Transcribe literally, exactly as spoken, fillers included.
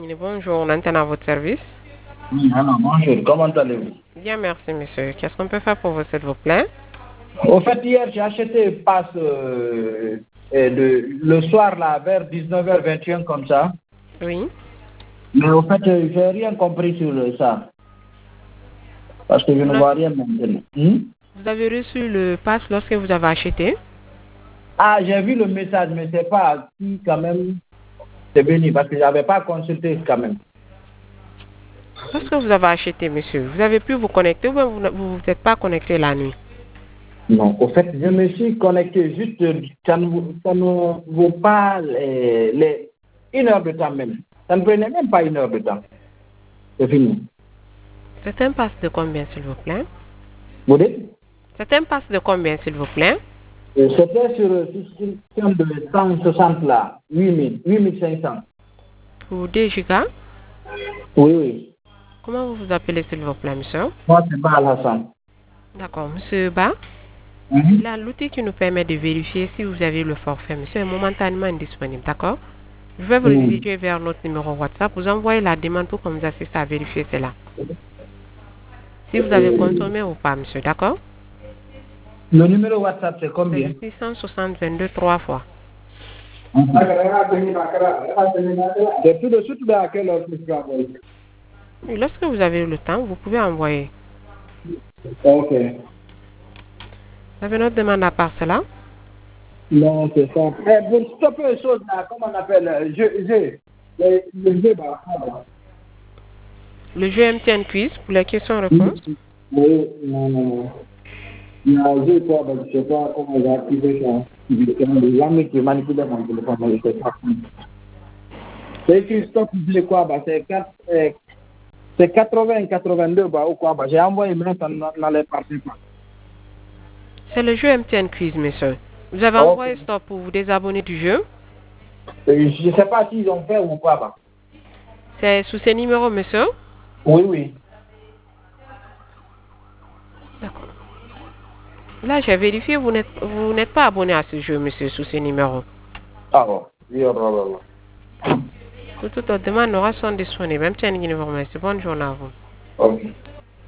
Bonjour, on entend à votre service. Oui, alors, bonjour, comment allez-vous? Bien, merci, monsieur. Qu'est-ce qu'on peut faire pour vous, s'il vous plaît? Au fait, hier, j'ai acheté une passe euh, euh, de, le soir, là, vers dix-neuf heures vingt et un, comme ça. Oui. Mais au fait, euh, je n'ai rien compris sur ça. Parce que je Vous, ne n'a- vois rien maintenant. Hmm? vous avez reçu le pass lorsque vous avez acheté? Ah, j'ai vu le message, mais c'est pas qui, quand même, c'est venu, parce que je n'avais pas consulté, quand même. Lorsque vous avez acheté, monsieur, vous avez pu vous connecter ou bien vous ne vous vous êtes pas connecté la nuit? Non, au fait, je me suis connecté juste, euh, ça ne, vaut- ça ne vaut pas les, les, une heure de temps même. Ça ne prenait même pas une heure de temps. C'est fini. C'est un pass de combien, s'il vous plaît? Vous dites? C'est un pass de combien, s'il vous plaît? Euh, C'était sur le système de cent soixante là, huit mille, huit mille cinq cents. Pour deux gigas? Oui, oui. Comment vous vous appelez, s'il vous plaît, monsieur? Moi, c'est pas Hassan. D'accord, monsieur Ba. Mhm. Là, l'outil qui nous permet de vérifier si vous avez le forfait, monsieur, est momentanément indisponible, d'accord? Je vais vous Mhm. rediriger vers notre numéro WhatsApp. Vous envoyez la demande pour qu'on vous assiste à vérifier cela. Si vous avez Euh, consommé ou pas, monsieur, d'accord? le numéro WhatsApp, c'est C'est combien? le six cent soixante vingt-deux trois fois. Mhm. C'est tout de suite, mais à quelle heure que tu vas envoyer? Et lorsque vous avez le temps, vous pouvez envoyer. Ok. Vous avez notre demande à part cela? Non, c'est ça. Eh, pour stopper les choses là, comment on appelle, euh, je, je, le, le jeu, bah, ah, Le jeu M T N Quiz pour les questions-réponses. oui, oui, non, non, non. Il y a un jeu, quoi, bah, je sais pas comment il a activé ça. Il y a des amis qui manipulent mon téléphone, mais je sais pas. C'est écrit stop, je quoi, bah, c'est quatre, euh, c'est quatre-vingts quatre-vingt-deux, bah, ou quoi, bah, j'ai envoyé, mais ça n'allait pas. C'est le jeu M T N Quiz, monsieur. Vous avez Ok. envoyé stop pour vous désabonner du jeu. Euh, Je sais pas s'ils ont fait ou pas, bah. C'est sous ces numéros, monsieur. Oui, oui. D'accord. Là, j'ai vérifié, vous n'êtes vous n'êtes pas abonné à ce jeu, monsieur, sous ces numéros. Ah bon. Oui, oh, là, là, là. Toutes les demandes aura sont disponibles. M T N Guinée, merci. Bonne journée à vous. Ok.